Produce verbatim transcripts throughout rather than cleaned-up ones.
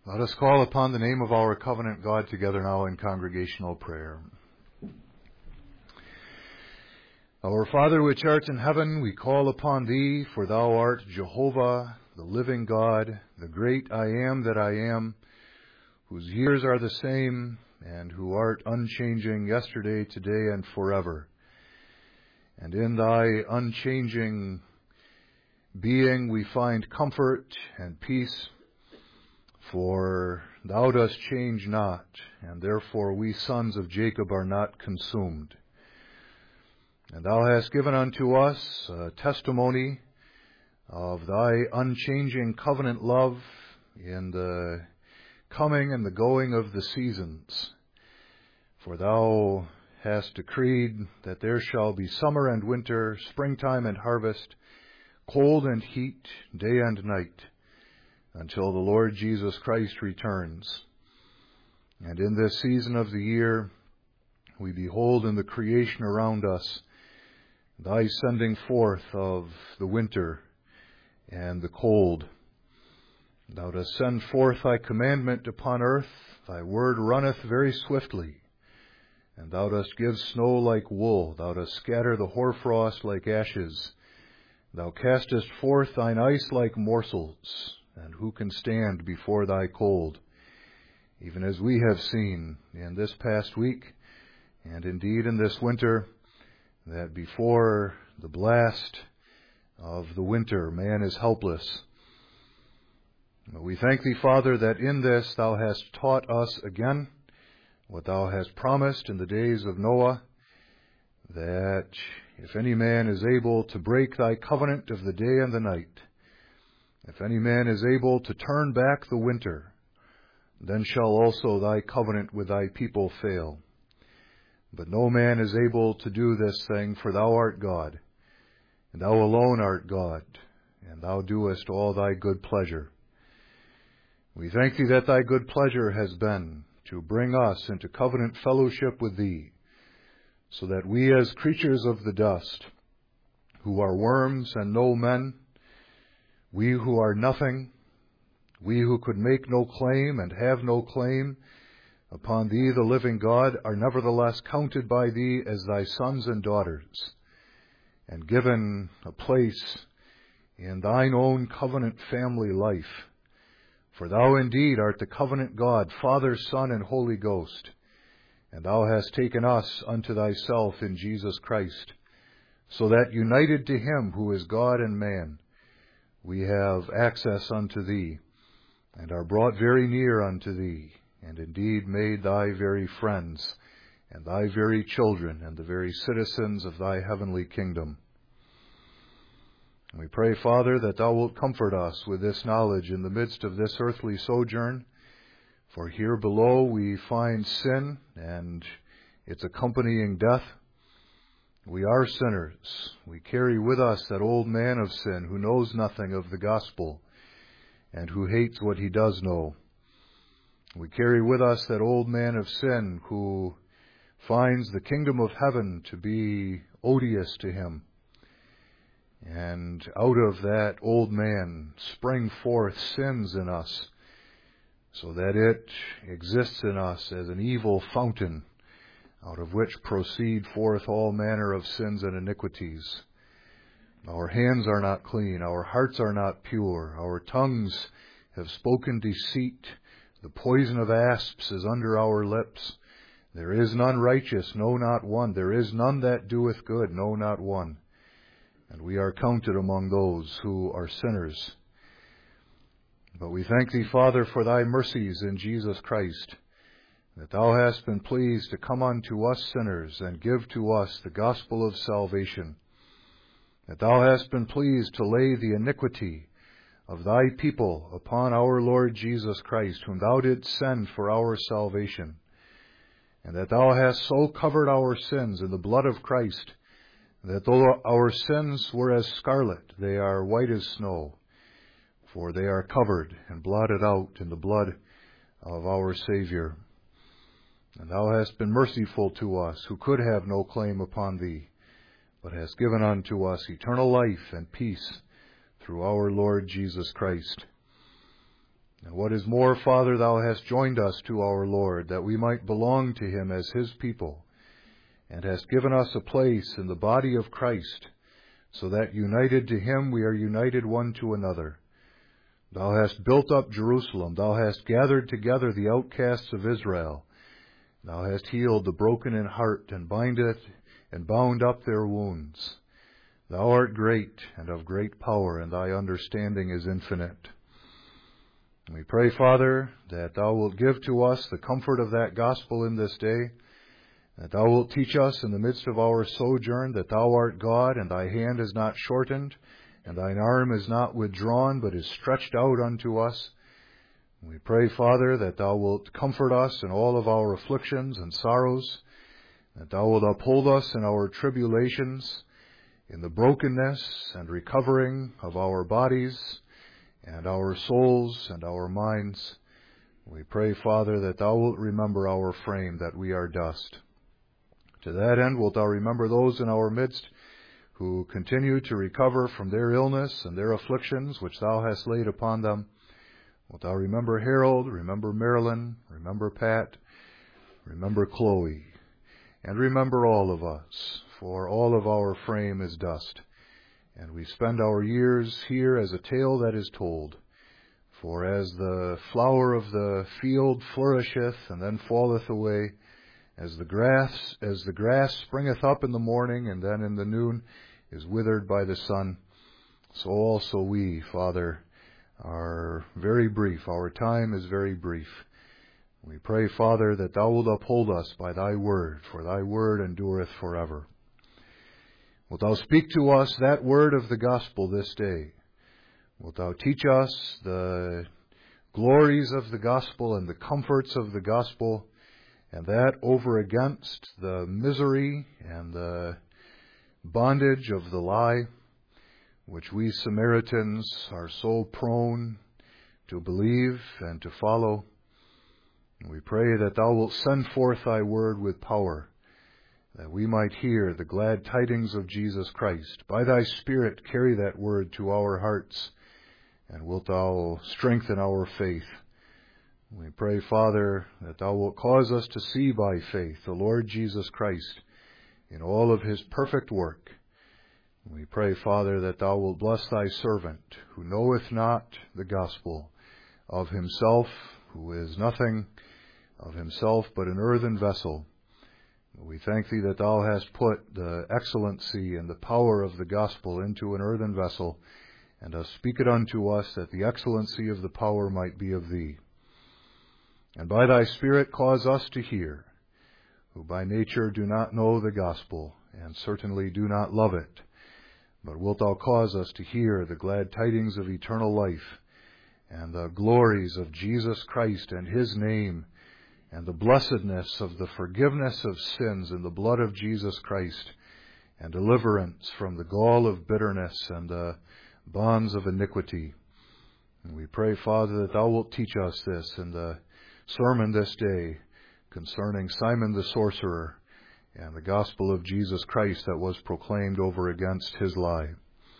Let us call upon the name of our covenant God together now in congregational prayer. Our Father which art in heaven, we call upon Thee, for Thou art Jehovah, the living God, the great I am that I am, whose years are the same, and who art unchanging yesterday, today, and forever. And in Thy unchanging being we find comfort and peace, for Thou dost change not, and therefore we sons of Jacob are not consumed. And Thou hast given unto us a testimony of Thy unchanging covenant love in the coming and the going of the seasons. For Thou hast decreed that there shall be summer and winter, springtime and harvest, cold and heat, day and night, until the Lord Jesus Christ returns. And in this season of the year, we behold in the creation around us Thy sending forth of the winter and the cold. Thou dost send forth Thy commandment upon earth, Thy word runneth very swiftly. And Thou dost give snow like wool, Thou dost scatter the hoarfrost like ashes. Thou castest forth Thine ice like morsels, and who can stand before Thy cold? Even as we have seen in this past week, and indeed in this winter, that before the blast of the winter, man is helpless. But we thank Thee, Father, that in this Thou hast taught us again what Thou hast promised in the days of Noah, that if any man is able to break Thy covenant of the day and the night, if any man is able to turn back the winter, then shall also Thy covenant with Thy people fail. But no man is able to do this thing, for Thou art God, and Thou alone art God, and Thou doest all Thy good pleasure. We thank Thee that Thy good pleasure has been to bring us into covenant fellowship with Thee, so that we as creatures of the dust, who are worms and no men, we who are nothing, we who could make no claim and have no claim upon Thee, the living God, are nevertheless counted by Thee as Thy sons and daughters, and given a place in Thine own covenant family life. For Thou indeed art the covenant God, Father, Son, and Holy Ghost, and Thou hast taken us unto Thyself in Jesus Christ, so that united to Him who is God and man, we have access unto Thee, and are brought very near unto Thee, and indeed made Thy very friends, and Thy very children, and the very citizens of Thy heavenly kingdom. And we pray, Father, that Thou wilt comfort us with this knowledge in the midst of this earthly sojourn, for here below we find sin and its accompanying death. We are sinners. We carry with us that old man of sin who knows nothing of the gospel and who hates what he does know. We carry with us that old man of sin who finds the kingdom of heaven to be odious to him. And out of that old man spring forth sins in us, so that it exists in us as an evil fountain, out of which proceed forth all manner of sins and iniquities. Our hands are not clean, our hearts are not pure, our tongues have spoken deceit, the poison of asps is under our lips. There is none righteous, no, not one. There is none that doeth good, no, not one. And we are counted among those who are sinners. But we thank Thee, Father, for Thy mercies in Jesus Christ, that Thou hast been pleased to come unto us sinners and give to us the gospel of salvation, that Thou hast been pleased to lay the iniquity of Thy people upon our Lord Jesus Christ, whom Thou didst send for our salvation, and that Thou hast so covered our sins in the blood of Christ, that though our sins were as scarlet, they are white as snow, for they are covered and blotted out in the blood of our Savior. And Thou hast been merciful to us, who could have no claim upon Thee, but hast given unto us eternal life and peace through our Lord Jesus Christ. And what is more, Father, thou hast joined us to our Lord, that we might belong to him as his people, and hast given us a place in the body of Christ, so that united to him we are united one to another. Thou hast built up Jerusalem, thou hast gathered together the outcasts of Israel, thou hast healed the broken in heart, and bindeth and bound up their wounds. Thou art great and of great power, and thy understanding is infinite. We pray, Father, that thou wilt give to us the comfort of that gospel in this day, that thou wilt teach us in the midst of our sojourn that thou art God, and thy hand is not shortened, and thine arm is not withdrawn, but is stretched out unto us. We pray, Father, that thou wilt comfort us in all of our afflictions and sorrows, that thou wilt uphold us in our tribulations, in the brokenness and recovering of our bodies, and our souls and our minds. We pray, Father, that thou wilt remember our frame, that we are dust. To that end wilt thou remember those in our midst who continue to recover from their illness and their afflictions which thou hast laid upon them. Wilt thou remember Harold, remember Marilyn, remember Pat, remember Chloe, and remember all of us, for all of our frame is dust. And we spend our years here as a tale that is told. For as the flower of the field flourisheth and then falleth away, as the grass as the grass springeth up in the morning and then in the noon is withered by the sun, so also we, Father, are very brief. Our time is very brief. We pray, Father, that thou wilt uphold us by thy word, for thy word endureth forever. Wilt thou speak to us that word of the gospel this day? Wilt thou teach us the glories of the gospel and the comforts of the gospel, and that over against the misery and the bondage of the lie, which we Samaritans are so prone to believe and to follow. We pray that thou wilt send forth thy word with power, that we might hear the glad tidings of Jesus Christ. By thy Spirit carry that word to our hearts, and wilt thou strengthen our faith. We pray, Father, that thou wilt cause us to see by faith the Lord Jesus Christ in all of his perfect work. We pray, Father, that thou wilt bless thy servant, who knoweth not the gospel, of himself, who is nothing of himself but an earthen vessel. We thank thee that thou hast put the excellency and the power of the gospel into an earthen vessel, and dost speak it unto us, that the excellency of the power might be of thee. And by thy Spirit cause us to hear, who by nature do not know the gospel, and certainly do not love it, but wilt thou cause us to hear the glad tidings of eternal life, and the glories of Jesus Christ and his name, and the blessedness of the forgiveness of sins in the blood of Jesus Christ, and deliverance from the gall of bitterness and the bonds of iniquity. And we pray, Father, that thou wilt teach us this in the sermon this day concerning Simon the sorcerer and the gospel of Jesus Christ that was proclaimed over against his lie.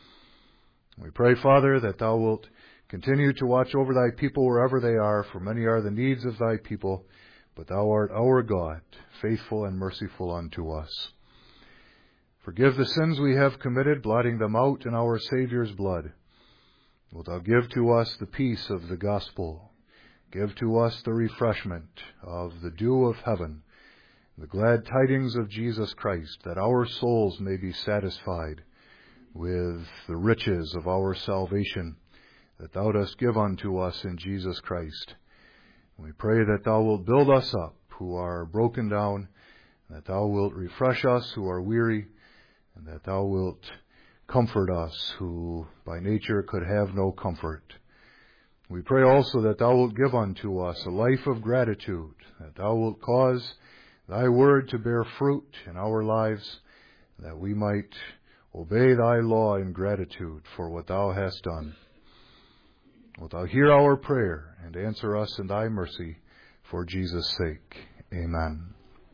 We pray, Father, that thou wilt continue to watch over thy people wherever they are, for many are the needs of thy people, but thou art our God, faithful and merciful unto us. Forgive the sins we have committed, blotting them out in our Savior's blood. Wilt thou give to us the peace of the gospel? Give to us the refreshment of the dew of heaven, the glad tidings of Jesus Christ, that our souls may be satisfied with the riches of our salvation that thou dost give unto us in Jesus Christ. We pray that thou wilt build us up who are broken down, that thou wilt refresh us who are weary, and that thou wilt comfort us who by nature could have no comfort. We pray also that thou wilt give unto us a life of gratitude, that thou wilt cause thy word to bear fruit in our lives, that we might obey thy law in gratitude for what thou hast done. Wilt thou hear our prayer and answer us in thy mercy, for Jesus' sake. Amen.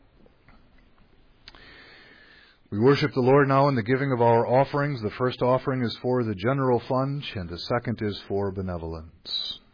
We worship the Lord now in the giving of our offerings. The first offering is for the general fund, and the second is for benevolence.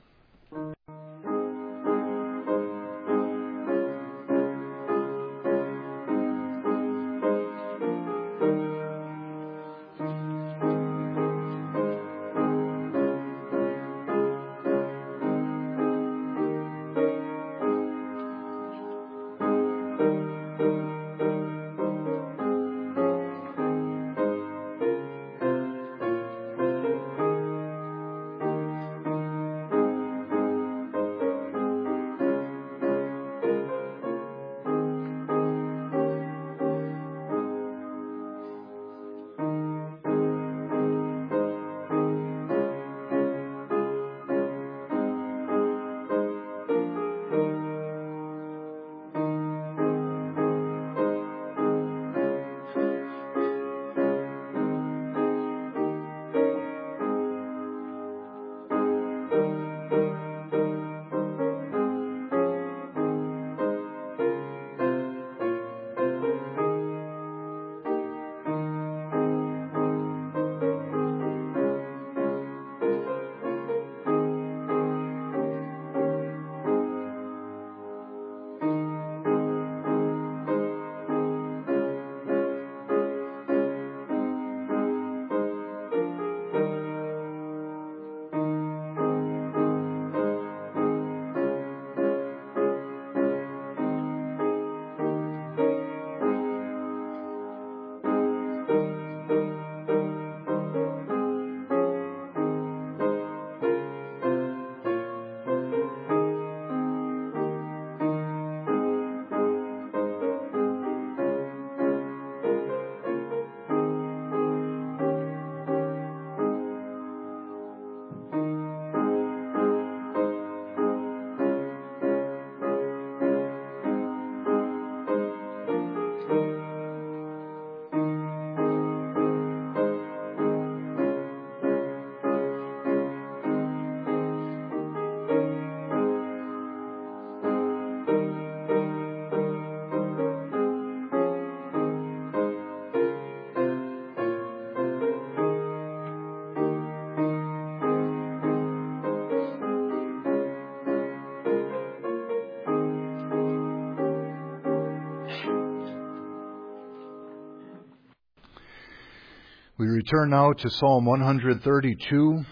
We return now to Psalm one thirty-two,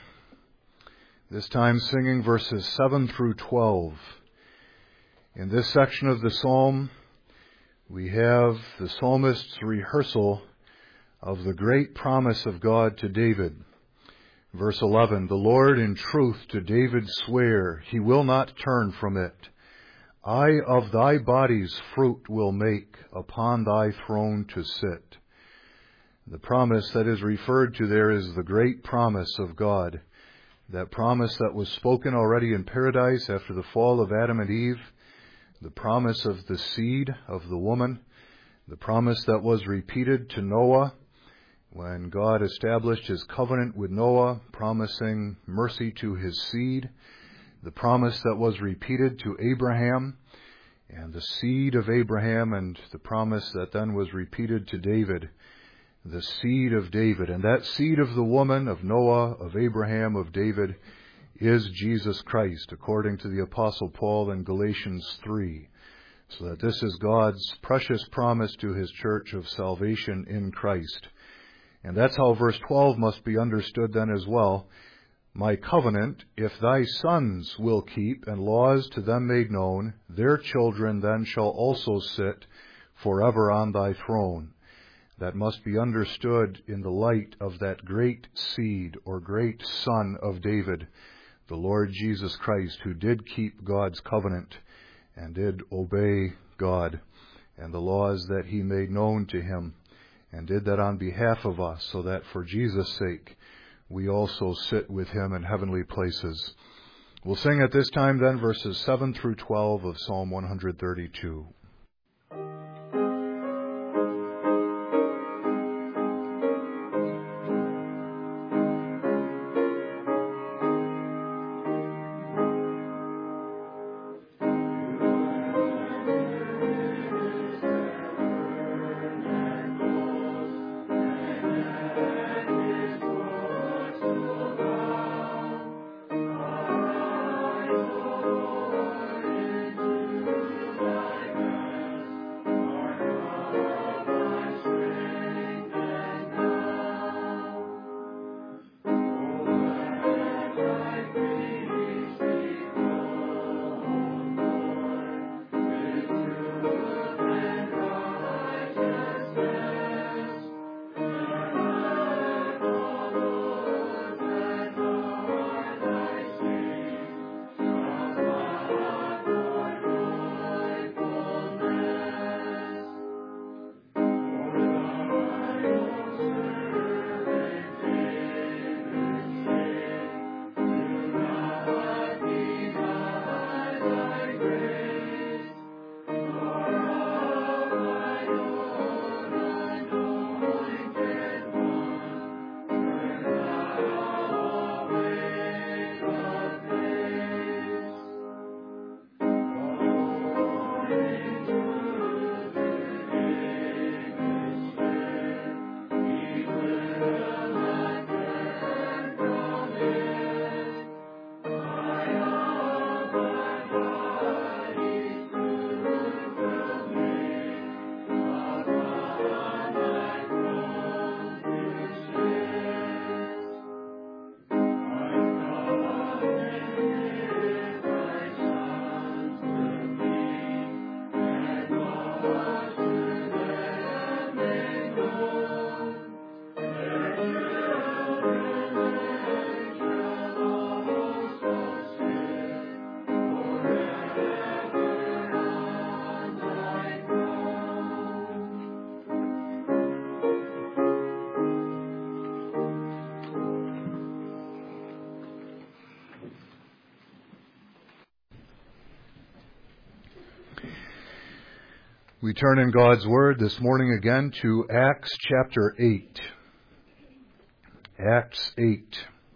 this time singing verses seven through twelve. In this section of the psalm, we have the psalmist's rehearsal of the great promise of God to David. Verse eleven, "The Lord in truth to David sware, he will not turn from it. I of thy body's fruit will make, upon thy throne to sit." The promise that is referred to there is the great promise of God. That promise that was spoken already in paradise after the fall of Adam and Eve. The promise of the seed of the woman. The promise that was repeated to Noah when God established his covenant with Noah, promising mercy to his seed. The promise that was repeated to Abraham and the seed of Abraham, and the promise that then was repeated to David. The seed of David. And that seed of the woman, of Noah, of Abraham, of David, is Jesus Christ, according to the Apostle Paul in Galatians three. So that this is God's precious promise to his church of salvation in Christ. And that's how verse twelve must be understood then as well. "My covenant, if thy sons will keep, and laws to them made known, their children then shall also sit forever on thy throne." That must be understood in the light of that great seed or great son of David, the Lord Jesus Christ, who did keep God's covenant and did obey God and the laws that he made known to him, and did that on behalf of us, so that for Jesus' sake we also sit with him in heavenly places. We'll sing at this time then verses seven through twelve of Psalm one thirty-two. Thank you. We turn in God's Word this morning again to Acts chapter eight. Acts eight.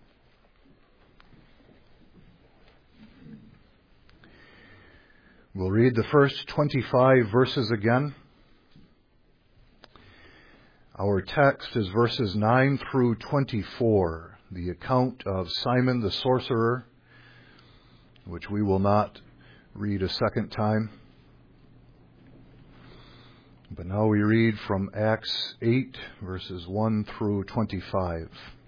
We'll read the first twenty-five verses again. Our text is verses nine through twenty-four, the account of Simon the sorcerer, which we will not read a second time. But now we read from Acts eight, verses one through twenty-five.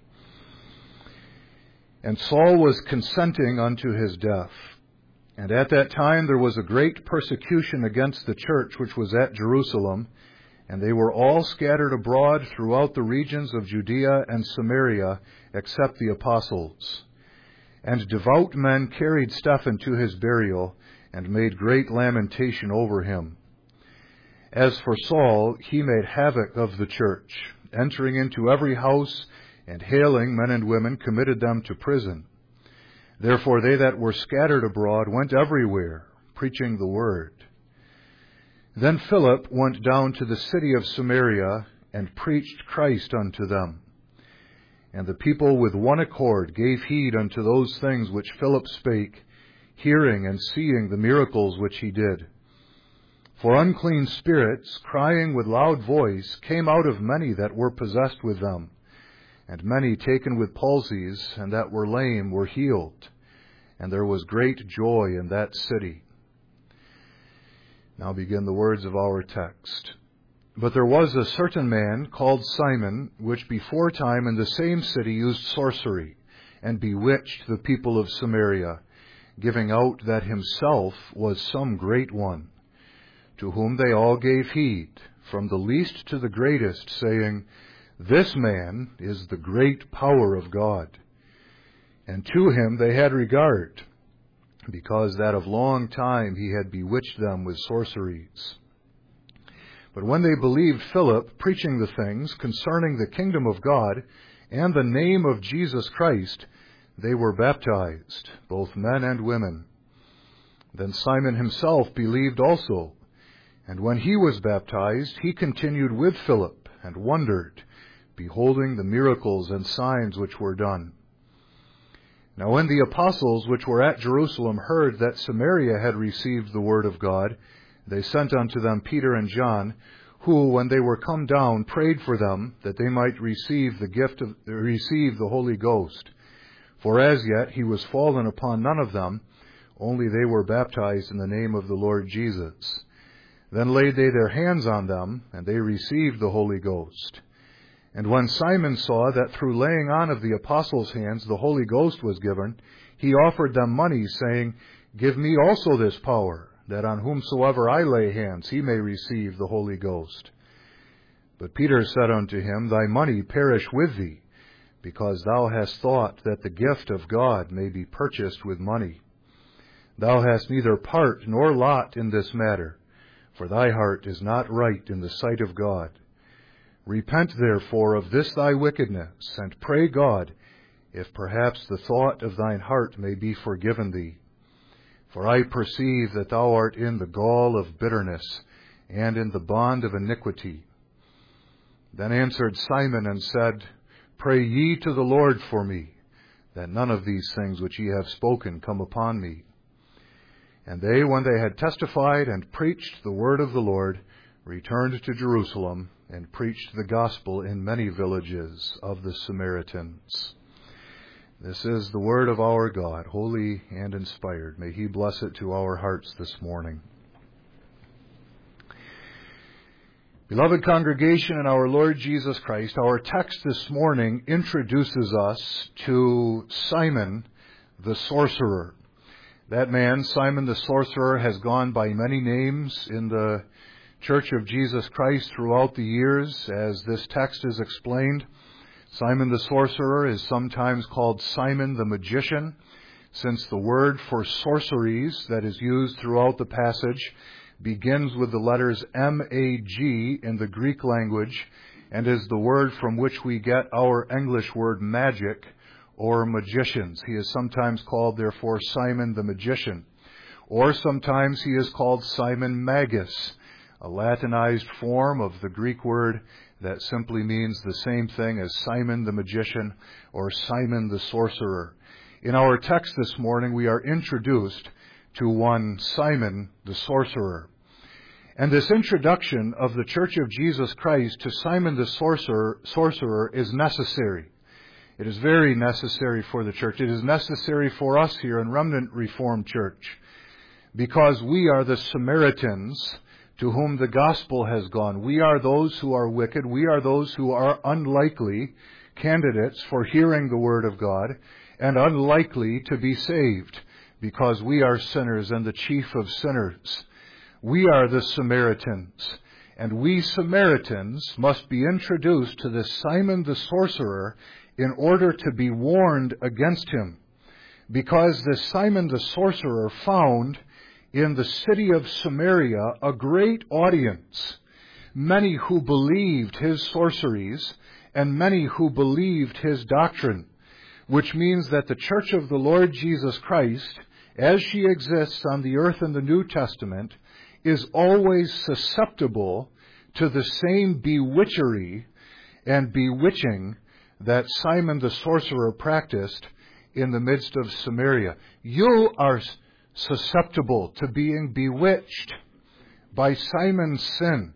And Saul was consenting unto his death. And at that time there was a great persecution against the church which was at Jerusalem, and they were all scattered abroad throughout the regions of Judea and Samaria, except the apostles. And devout men carried Stephen to his burial, and made great lamentation over him. As for Saul, he made havoc of the church, entering into every house, and hailing men and women, committed them to prison. Therefore they that were scattered abroad went everywhere, preaching the word. Then Philip went down to the city of Samaria, and preached Christ unto them. And the people with one accord gave heed unto those things which Philip spake, hearing and seeing the miracles which he did. For unclean spirits, crying with loud voice, came out of many that were possessed with them. And many taken with palsies, and that were lame, were healed. And there was great joy in that city. Now begin the words of our text. But there was a certain man called Simon, which before time in the same city used sorcery, and bewitched the people of Samaria, giving out that himself was some great one. To whom they all gave heed, from the least to the greatest, saying, This man is the great power of God. And to him they had regard, because that of long time he had bewitched them with sorceries. But when they believed Philip preaching the things concerning the kingdom of God and the name of Jesus Christ, they were baptized, both men and women. Then Simon himself believed also. And when he was baptized, he continued with Philip, and wondered, beholding the miracles and signs which were done. Now when the apostles which were at Jerusalem heard that Samaria had received the word of God, they sent unto them Peter and John, who, when they were come down, prayed for them, that they might receive the gift of receive the Holy Ghost. For as yet he was fallen upon none of them, only they were baptized in the name of the Lord Jesus. Then laid they their hands on them, and they received the Holy Ghost. And when Simon saw that through laying on of the apostles' hands the Holy Ghost was given, he offered them money, saying, Give me also this power, that on whomsoever I lay hands he may receive the Holy Ghost. But Peter said unto him, Thy money perish with thee, because thou hast thought that the gift of God may be purchased with money. Thou hast neither part nor lot in this matter, for thy heart is not right in the sight of God. Repent therefore of this thy wickedness, and pray God, if perhaps the thought of thine heart may be forgiven thee. For I perceive that thou art in the gall of bitterness, and in the bond of iniquity. Then answered Simon and said, Pray ye to the Lord for me, that none of these things which ye have spoken come upon me. And they, when they had testified and preached the word of the Lord, returned to Jerusalem, and preached the gospel in many villages of the Samaritans. This is the word of our God, holy and inspired. May he bless it to our hearts this morning. Beloved congregation in our Lord Jesus Christ, our text this morning introduces us to Simon the sorcerer. That man, Simon the sorcerer, has gone by many names in the Church of Jesus Christ throughout the years, as this text is explained. Simon the sorcerer is sometimes called Simon the magician, since the word for sorceries that is used throughout the passage begins with the letters M A G in the Greek language, and is the word from which we get our English word magic, or magicians. He is sometimes called, therefore, Simon the magician. Or sometimes he is called Simon Magus, a Latinized form of the Greek word that simply means the same thing as Simon the magician or Simon the sorcerer. In our text this morning, we are introduced to one Simon the sorcerer. And this introduction of the Church of Jesus Christ to Simon the sorcerer, sorcerer is necessary. It is very necessary for the church. It is necessary for us here in Remnant Reformed Church because we are the Samaritans to whom the gospel has gone. We are those who are wicked. We are those who are unlikely candidates for hearing the word of God and unlikely to be saved because we are sinners and the chief of sinners. We are the Samaritans, and we Samaritans must be introduced to this Simon the sorcerer in order to be warned against him, because this Simon the sorcerer found in the city of Samaria a great audience, many who believed his sorceries and many who believed his doctrine, which means that the Church of the Lord Jesus Christ, as she exists on the earth in the New Testament, is always susceptible to the same bewitchery and bewitching that Simon the sorcerer practiced in the midst of Samaria. You are susceptible to being bewitched by Simon's sin.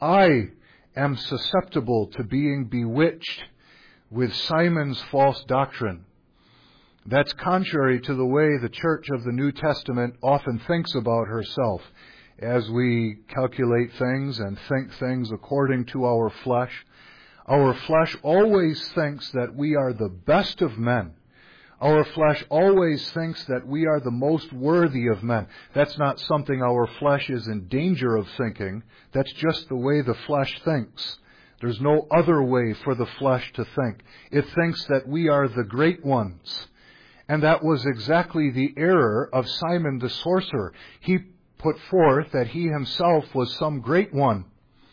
I am susceptible to being bewitched with Simon's false doctrine. That's contrary to the way the Church of the New Testament often thinks about herself as we calculate things and think things according to our flesh. Our flesh always thinks that we are the best of men. Our flesh always thinks that we are the most worthy of men. That's not something our flesh is in danger of thinking. That's just the way the flesh thinks. There's no other way for the flesh to think. It thinks that we are the great ones. And that was exactly the error of Simon the sorcerer. He put forth that he himself was some great one.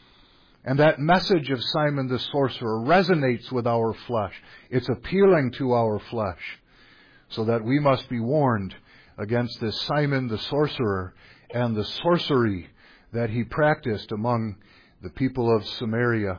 And that message of Simon the sorcerer resonates with our flesh. It's appealing to our flesh, so that we must be warned against this Simon the sorcerer and the sorcery that he practiced among the people of Samaria.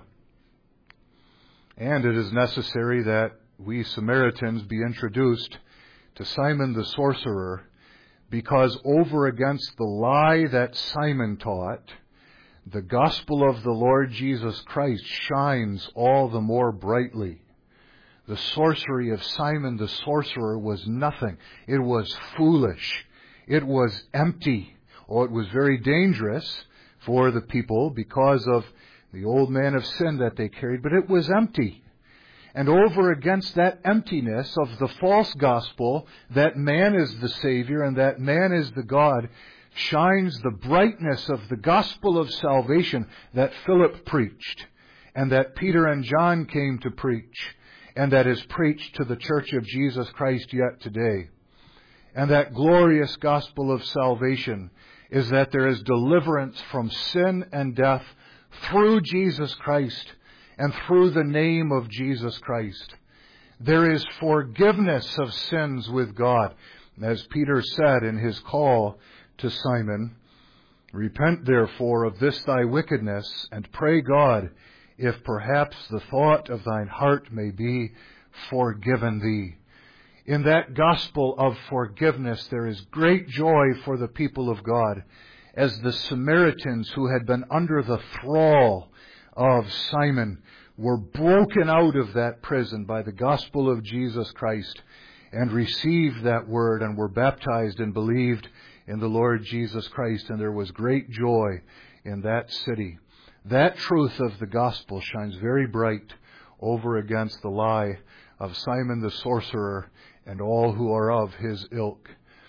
And it is necessary that we Samaritans be introduced to Simon the sorcerer, because over against the lie that Simon taught, the gospel of the Lord Jesus Christ shines all the more brightly. The sorcery of Simon the sorcerer was nothing. It was foolish. It was empty. Or it was very dangerous for the people because of the old man of sin that they carried, but it was empty. And over against that emptiness of the false gospel, that man is the Savior and that man is the God, shines the brightness of the gospel of salvation that Philip preached, and that Peter and John came to preach, and that is preached to the Church of Jesus Christ yet today. And that glorious gospel of salvation is that there is deliverance from sin and death through Jesus Christ and through the name of Jesus Christ. There is forgiveness of sins with God. As Peter said in his call to Simon, "Repent therefore of this thy wickedness, and pray God, if perhaps the thought of thine heart may be forgiven thee." In that gospel of forgiveness, there is great joy for the people of God, as the Samaritans who had been under the thrall of Simon were broken out of that prison by the gospel of Jesus Christ and received that word and were baptized and believed in the Lord Jesus Christ. And there was great joy in that city. That truth of the gospel shines very bright over against the lie of Simon the sorcerer and all who are of his ilk.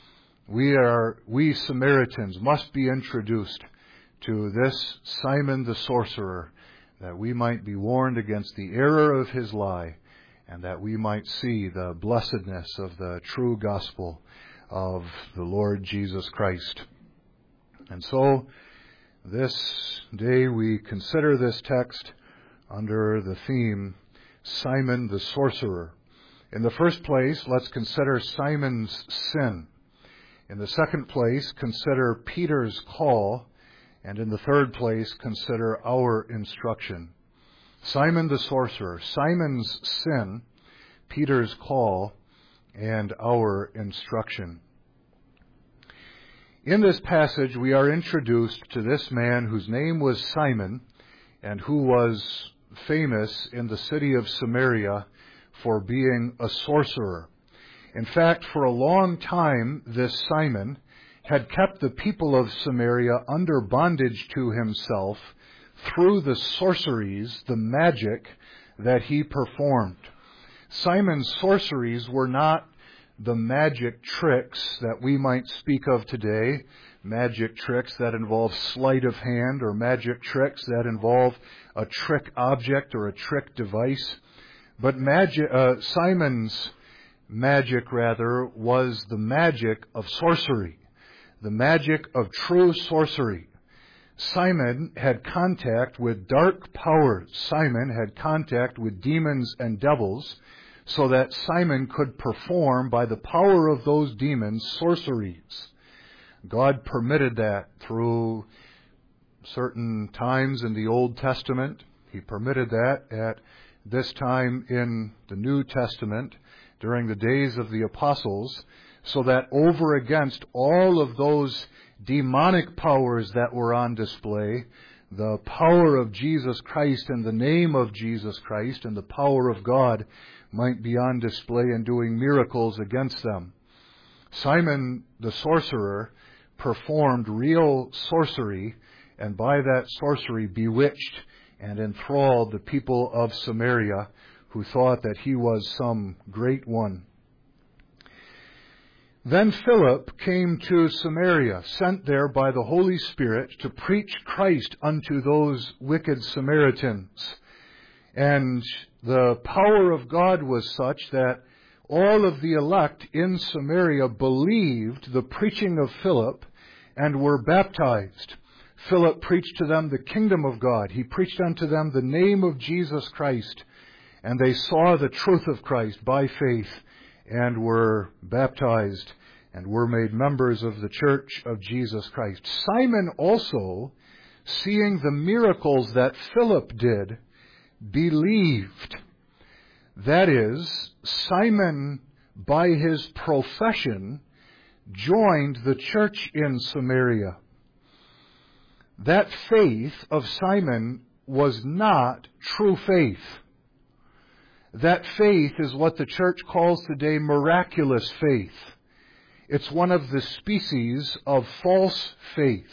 We are, we Samaritans must be introduced to this Simon the sorcerer, that we might be warned against the error of his lie, and that we might see the blessedness of the true gospel of the Lord Jesus Christ. And so, this day we consider this text under the theme, Simon the sorcerer. In the first place, let's consider Simon's sin. In the second place, consider Peter's call. And in the third place, consider our instruction. Simon the sorcerer, Simon's sin, Peter's call, and our instruction. In this passage, we are introduced to this man whose name was Simon and who was famous in the city of Samaria for being a sorcerer. In fact, for a long time, this Simon had kept the people of Samaria under bondage to himself through the sorceries, the magic that he performed. Simon's sorceries were not the magic tricks that we might speak of today, magic tricks that involve sleight of hand or magic tricks that involve a trick object or a trick device. But magic, uh, Simon's magic, rather, was the magic of sorcery, the magic of true sorcery. Simon had contact with dark powers. Simon had contact with demons and devils, so that Simon could perform by the power of those demons sorceries. God permitted that through certain times in the Old Testament. He permitted that at this time in the New Testament during the days of the apostles, so that over against all of those demonic powers that were on display, the power of Jesus Christ and the name of Jesus Christ and the power of God might be on display and doing miracles against them. Simon the sorcerer performed real sorcery, and by that sorcery bewitched and enthralled the people of Samaria, who thought that he was some great one. Then Philip came to Samaria, sent there by the Holy Spirit to preach Christ unto those wicked Samaritans. And the power of God was such that all of the elect in Samaria believed the preaching of Philip and were baptized. Philip preached to them the kingdom of God. He preached unto them the name of Jesus Christ, and they saw the truth of Christ by faith and were baptized and were made members of the church of Jesus Christ. Simon also, seeing the miracles that Philip did, believed. That is, Simon, by his profession, joined the church in Samaria. That faith of Simon was not true faith. That faith is what the church calls today miraculous faith. It's one of the species of false faith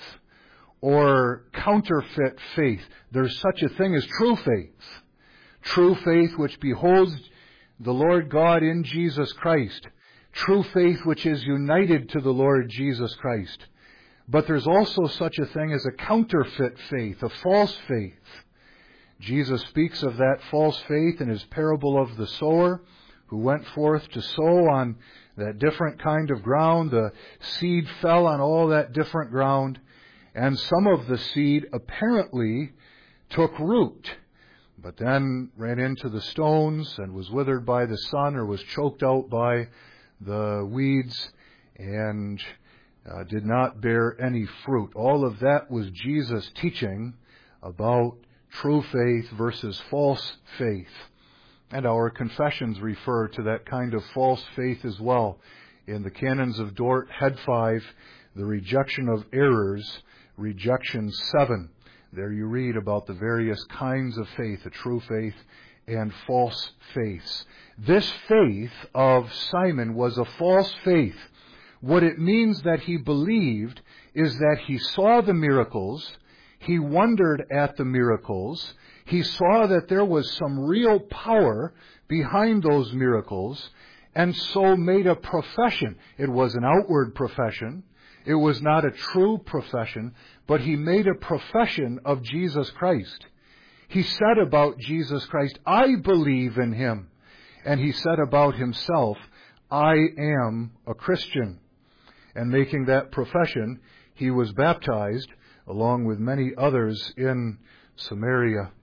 or counterfeit faith. There's such a thing as true faith. True faith which beholds the Lord God in Jesus Christ. True faith which is united to the Lord Jesus Christ. But there's also such a thing as a counterfeit faith, a false faith. Jesus speaks of that false faith in his parable of the sower, who went forth to sow on that different kind of ground. The seed fell on all that different ground, and some of the seed apparently took root, but then ran into the stones and was withered by the sun or was choked out by the weeds and uh, did not bear any fruit. All of that was Jesus teaching about true faith versus false faith. And our confessions refer to that kind of false faith as well. In the Canons of Dort, Head five, the rejection of errors, rejection seven. There you read about the various kinds of faith, a true faith and false faiths. This faith of Simon was a false faith. What it means that he believed is that he saw the miracles, he wondered at the miracles, he saw that there was some real power behind those miracles, and so made a profession. It was an outward profession. It was not a true profession, but he made a profession of Jesus Christ. He said about Jesus Christ, I believe in him. And he said about himself, I am a Christian. And making that profession, he was baptized along with many others in Samaria.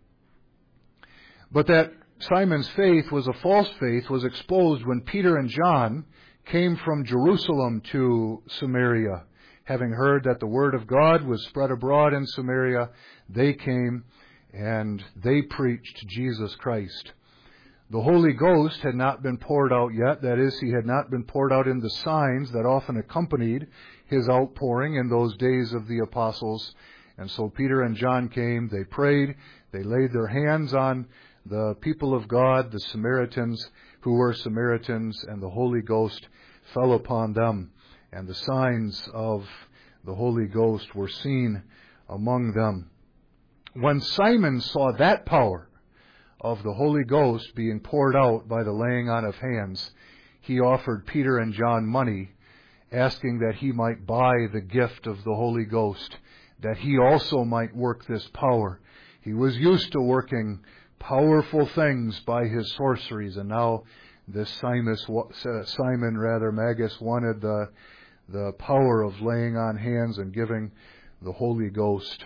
But that Simon's faith was a false faith was exposed when Peter and John came from Jerusalem to Samaria, having heard that the word of God was spread abroad in Samaria, they came and they preached Jesus Christ. The Holy Ghost had not been poured out yet. That is, He had not been poured out in the signs that often accompanied His outpouring in those days of the apostles. And so Peter and John came, they prayed, they laid their hands on the people of God, the Samaritans who were Samaritans, and the Holy Ghost fell upon them. And the signs of the Holy Ghost were seen among them. When Simon saw that power of the Holy Ghost being poured out by the laying on of hands, he offered Peter and John money, asking that he might buy the gift of the Holy Ghost, that he also might work this power. He was used to working powerful things by his sorceries, and now this Simon, Simon rather, Magus, wanted the, the power of laying on hands and giving the Holy Ghost.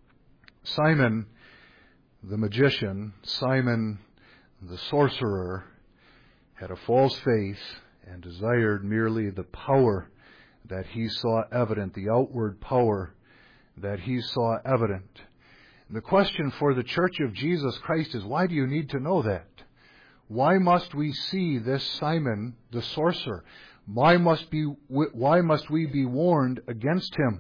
Simon the magician, Simon the sorcerer, had a false faith and desired merely the power that he saw evident, the outward power that he saw evident. The question for the Church of Jesus Christ is, why do you need to know that? Why must we see this Simon the sorcerer? Why must be, why must we be warned against him?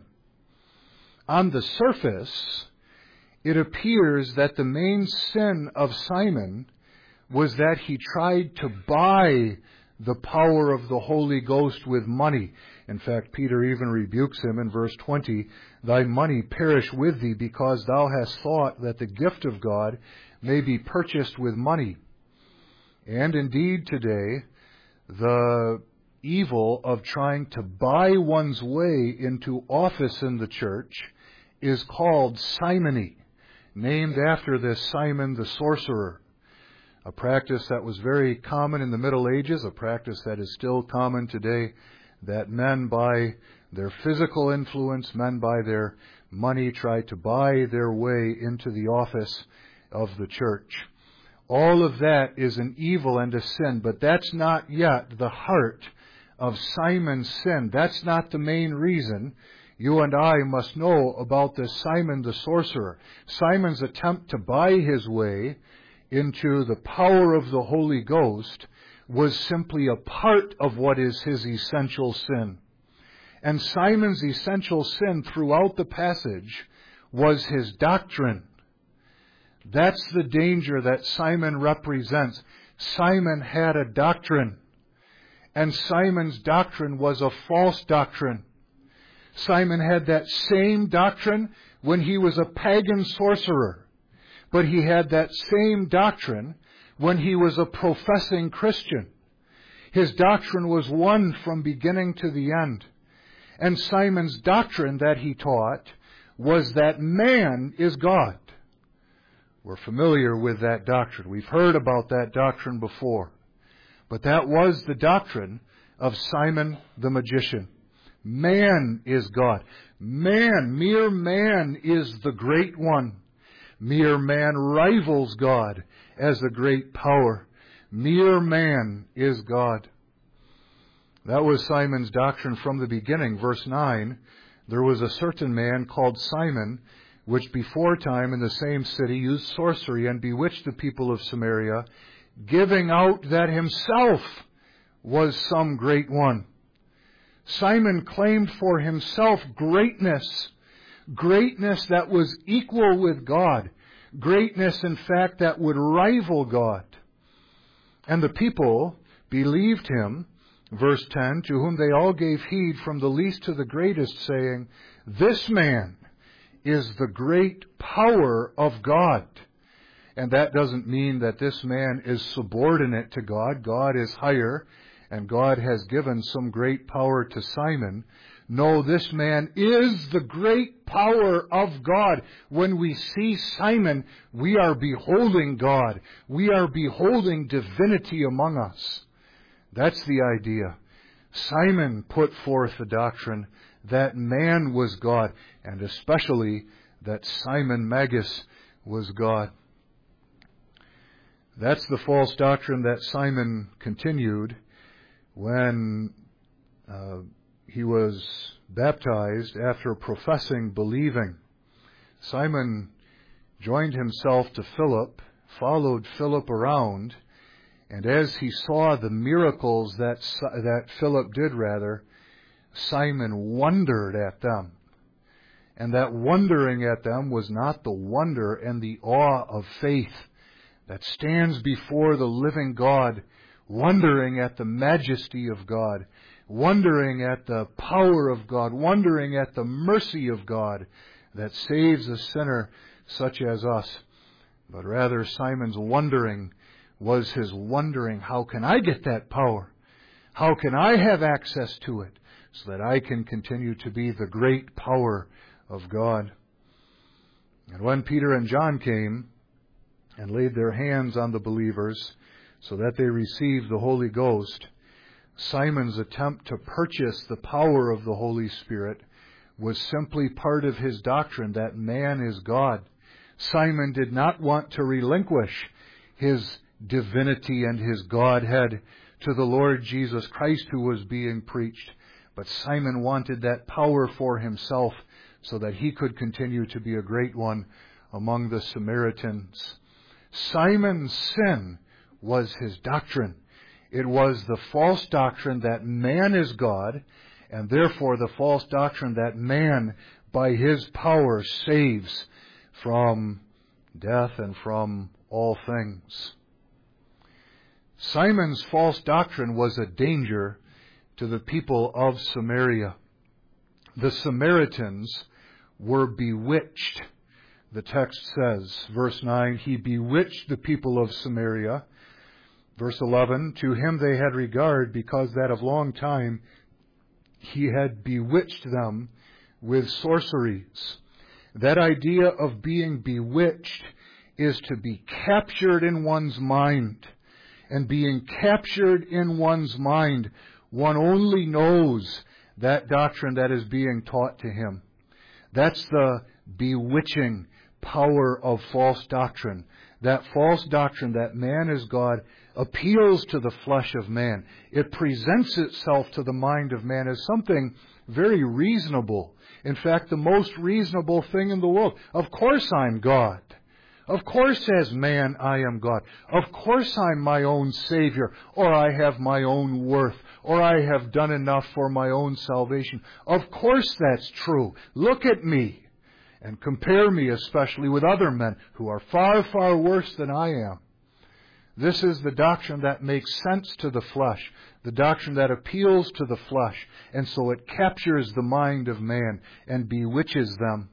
On the surface, it appears that the main sin of Simon was that he tried to buy the power of the Holy Ghost with money. In fact, Peter even rebukes him in verse twenty, "Thy money perish with thee, because thou hast thought that the gift of God may be purchased with money." And indeed today, the evil of trying to buy one's way into office in the church is called simony, named after this Simon the sorcerer, a practice that was very common in the Middle Ages, a practice that is still common today, that men by their physical influence, men by their money, try to buy their way into the office of the church. All of that is an evil and a sin, but that's not yet the heart of Simon's sin. That's not the main reason you and I must know about this Simon the sorcerer. Simon's attempt to buy his way into the power of the Holy Ghost was simply a part of what is his essential sin. And Simon's essential sin throughout the passage was his doctrine. That's the danger that Simon represents. Simon had a doctrine, and Simon's doctrine was a false doctrine. Simon had that same doctrine when he was a pagan sorcerer, but he had that same doctrine when he was a professing Christian. His doctrine was one from beginning to the end. And Simon's doctrine that he taught was that man is God. We're familiar with that doctrine. We've heard about that doctrine before. But that was the doctrine of Simon the magician. Man is God. Man, mere man, is the great one. Mere man rivals God as a great power. Mere man is God. That was Simon's doctrine from the beginning. Verse nine, there was a certain man called Simon, which before time in the same city used sorcery and bewitched the people of Samaria, giving out that himself was some great one. Simon claimed for himself greatness, greatness that was equal with God, greatness, in fact, that would rival God. And the people believed him, verse ten, to whom they all gave heed from the least to the greatest, saying, "This man is the great power of God." And that doesn't mean that this man is subordinate to God. God is higher, and God has given some great power to Simon. No, this man is the great power of God. When we see Simon, we are beholding God. We are beholding divinity among us. That's the idea. Simon put forth the doctrine that man was God, and especially that Simon Magus was God. That's the false doctrine that Simon continued when uh, he was baptized after professing believing. Simon joined himself to Philip, followed Philip around, and as he saw the miracles that that Philip did, rather, Simon wondered at them. And that wondering at them was not the wonder and the awe of faith that stands before the living God, wondering at the majesty of God, wondering at the power of God, wondering at the mercy of God that saves a sinner such as us. But rather, Simon's wondering was his wondering, how can I get that power? How can I have access to it so that I can continue to be the great power of God? And when Peter and John came and laid their hands on the believers so that they received the Holy Ghost, Simon's attempt to purchase the power of the Holy Spirit was simply part of his doctrine that man is God. Simon did not want to relinquish his divinity and his Godhead to the Lord Jesus Christ who was being preached, but Simon wanted that power for himself so that he could continue to be a great one among the Samaritans. Simon's sin was his doctrine. It was the false doctrine that man is God, and therefore the false doctrine that man, by his power, saves from death and from all things. Simon's false doctrine was a danger to the people of Samaria. The Samaritans were bewitched. The text says, verse nine, he bewitched the people of Samaria. Verse eleven, to him they had regard because that of long time he had bewitched them with sorceries. That idea of being bewitched is to be captured in one's mind. And being captured in one's mind, one only knows that doctrine that is being taught to him. That's the bewitching power of false doctrine. That false doctrine that man is God appeals to the flesh of man. It presents itself to the mind of man as something very reasonable. In fact, the most reasonable thing in the world. Of course I'm God. Of course, as man, I am God. Of course, I'm my own Savior, or I have my own worth, or I have done enough for my own salvation. Of course, that's true. Look at me, and compare me especially with other men who are far, far worse than I am. This is the doctrine that makes sense to the flesh, the doctrine that appeals to the flesh, and so it captures the mind of man and bewitches them.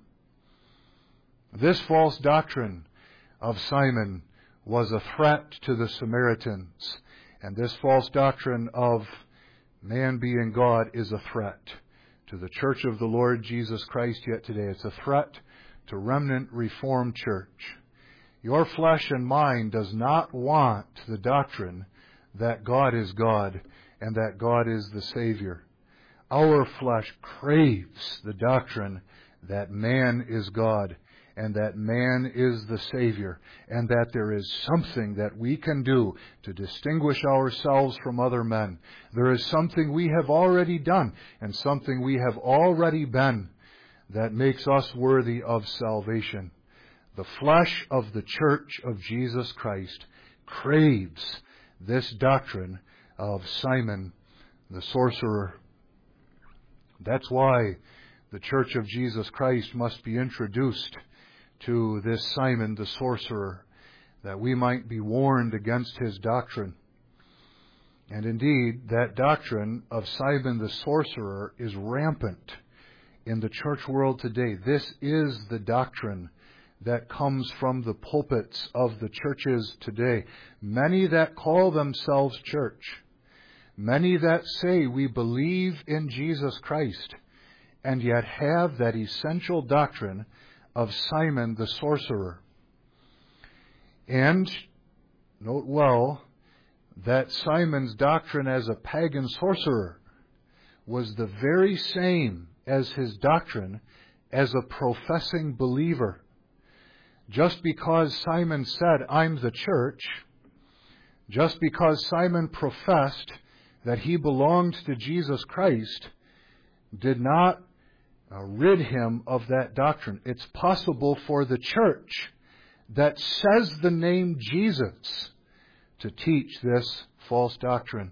This false doctrine of Simon was a threat to the Samaritans. And this false doctrine of man being God is a threat to the Church of the Lord Jesus Christ yet today. It's a threat to Remnant Reformed Church. Your flesh and mind does not want the doctrine that God is God and that God is the Savior. Our flesh craves the doctrine that man is God and that man is the Savior, and that there is something that we can do to distinguish ourselves from other men. There is something we have already done, and something we have already been, that makes us worthy of salvation. The flesh of the Church of Jesus Christ craves this doctrine of Simon the sorcerer. That's why the Church of Jesus Christ must be introduced to this Simon the sorcerer, that we might be warned against his doctrine. And indeed, that doctrine of Simon the sorcerer is rampant in the church world today. This is the doctrine that comes from the pulpits of the churches today. Many that call themselves church, many that say we believe in Jesus Christ, and yet have that essential doctrine of Simon the sorcerer. And note well that Simon's doctrine as a pagan sorcerer was the very same as his doctrine as a professing believer. Just because Simon said, I'm the church, just because Simon professed that he belonged to Jesus Christ, did not uh, rid him of that doctrine. It's possible for the church that says the name Jesus to teach this false doctrine.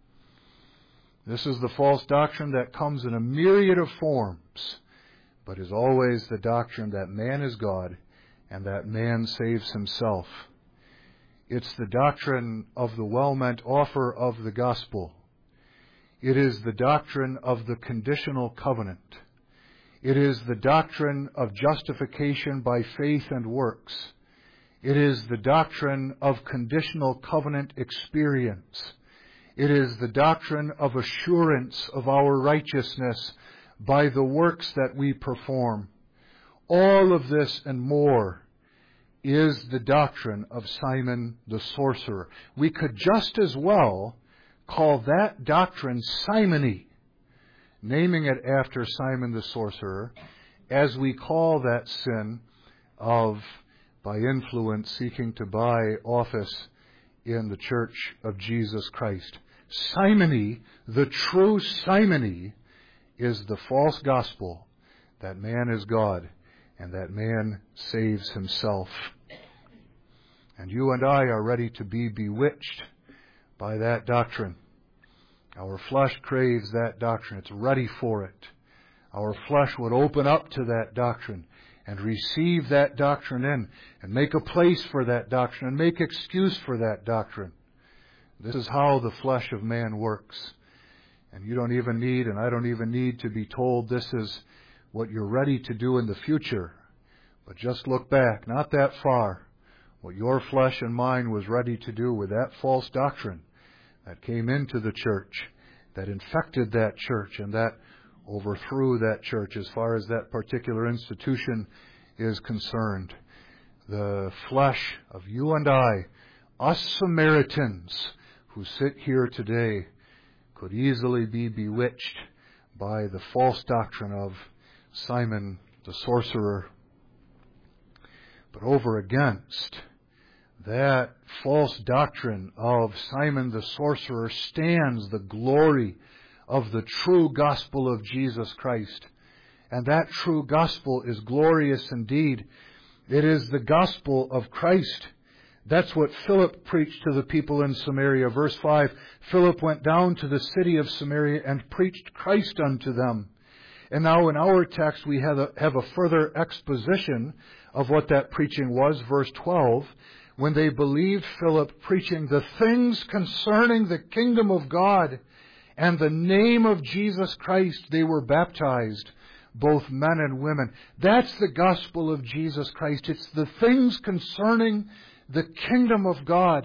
This is the false doctrine that comes in a myriad of forms, but is always the doctrine that man is God and that man saves himself. It's the doctrine of the well-meant offer of the gospel. It is the doctrine of the conditional covenant. It is the doctrine of justification by faith and works. It is the doctrine of conditional covenant experience. It is the doctrine of assurance of our righteousness by the works that we perform. All of this and more is the doctrine of Simon the sorcerer. We could just as well call that doctrine simony, naming it after Simon the sorcerer, as we call that sin of, by influence, seeking to buy office in the Church of Jesus Christ. Simony, the true simony, is the false gospel that man is God and that man saves himself. And you and I are ready to be bewitched by that doctrine. Our flesh craves that doctrine. It's ready for it. Our flesh would open up to that doctrine and receive that doctrine in and make a place for that doctrine and make excuse for that doctrine. This is how the flesh of man works. And you don't even need, and I don't even need to be told this is what you're ready to do in the future. But just look back, not that far, what your flesh and mine was ready to do with that false doctrine that came into the church, that infected that church, and that overthrew that church as far as that particular institution is concerned. The flesh of you and I, us Samaritans who sit here today, could easily be bewitched by the false doctrine of Simon the sorcerer. But over against that false doctrine of Simon the sorcerer stands the glory of the true gospel of Jesus Christ. And that true gospel is glorious indeed. It is the gospel of Christ. That's what Philip preached to the people in Samaria. Verse five, Philip went down to the city of Samaria and preached Christ unto them. And now in our text we have a, have a further exposition of what that preaching was. Verse twelve, when they believed Philip preaching the things concerning the kingdom of God and the name of Jesus Christ, they were baptized, both men and women. That's the gospel of Jesus Christ. It's the things concerning the kingdom of God.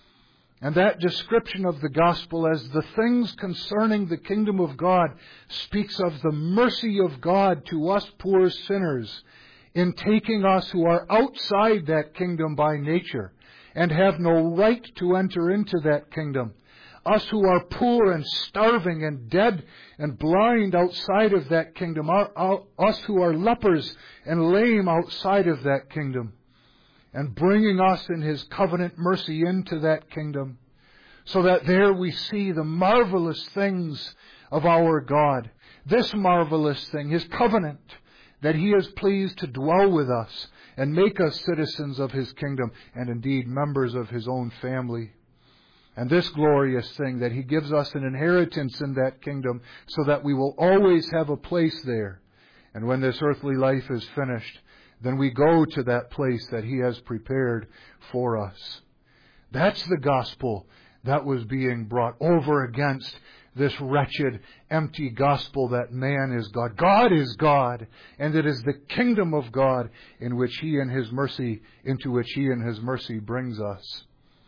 And that description of the gospel as the things concerning the kingdom of God speaks of the mercy of God to us poor sinners in taking us who are outside that kingdom by nature and have no right to enter into that kingdom. Us who are poor and starving and dead and blind outside of that kingdom. Our, our, us who are lepers and lame outside of that kingdom. And bringing us in His covenant mercy into that kingdom. So that there we see the marvelous things of our God. This marvelous thing, His covenant, that He is pleased to dwell with us and make us citizens of His kingdom and indeed members of His own family. And this glorious thing, that He gives us an inheritance in that kingdom so that we will always have a place there. And when this earthly life is finished, then we go to that place that He has prepared for us. That's the gospel that was being brought over against this wretched, empty gospel that man is God. God is God, and it is the kingdom of God in which He in His mercy, into which He in His mercy brings us.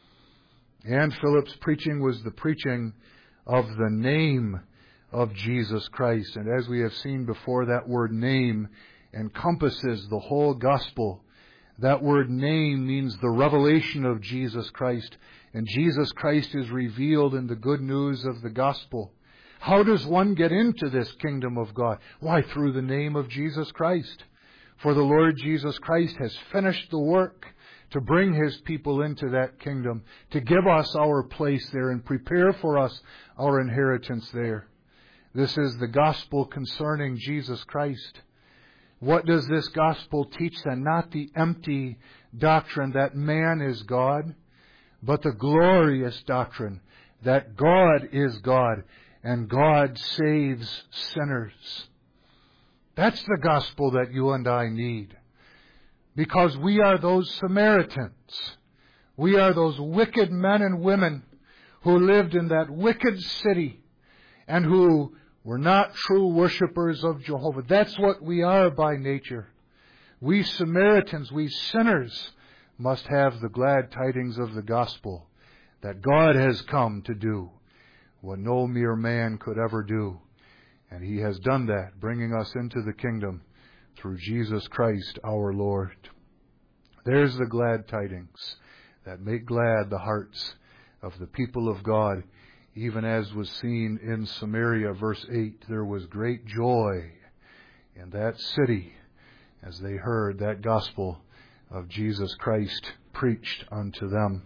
And Philip's preaching was the preaching of the name of Jesus Christ. And as we have seen before, that word name encompasses the whole gospel. That word name means the revelation of Jesus Christ. And Jesus Christ is revealed in the good news of the gospel. How does one get into this kingdom of God? Why, through the name of Jesus Christ. For the Lord Jesus Christ has finished the work to bring His people into that kingdom, to give us our place there and prepare for us our inheritance there. This is the gospel concerning Jesus Christ. What does this gospel teach then? Not the empty doctrine that man is God, but the glorious doctrine that God is God and God saves sinners. That's the gospel that you and I need. Because we are those Samaritans. We are those wicked men and women who lived in that wicked city and who were not true worshipers of Jehovah. That's what we are by nature. We Samaritans, we sinners, must have the glad tidings of the gospel that God has come to do what no mere man could ever do. And He has done that, bringing us into the kingdom through Jesus Christ our Lord. There's the glad tidings that make glad the hearts of the people of God. Even as was seen in Samaria, verse eight, there was great joy in that city as they heard that gospel of Jesus Christ preached unto them.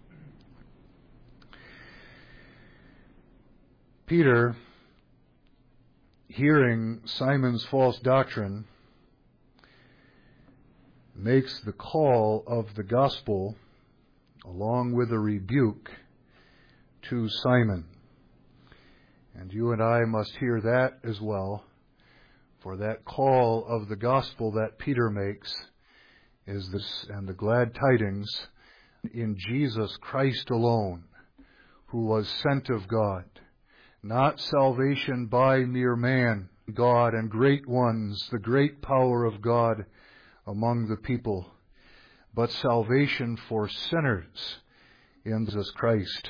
Peter, hearing Simon's false doctrine, makes the call of the gospel along with a rebuke to Simon. And you and I must hear that as well, for that call of the gospel that Peter makes is this, and the glad tidings in Jesus Christ alone, who was sent of God. Not salvation by mere man, God and great ones, the great power of God among the people, but salvation for sinners in Jesus Christ.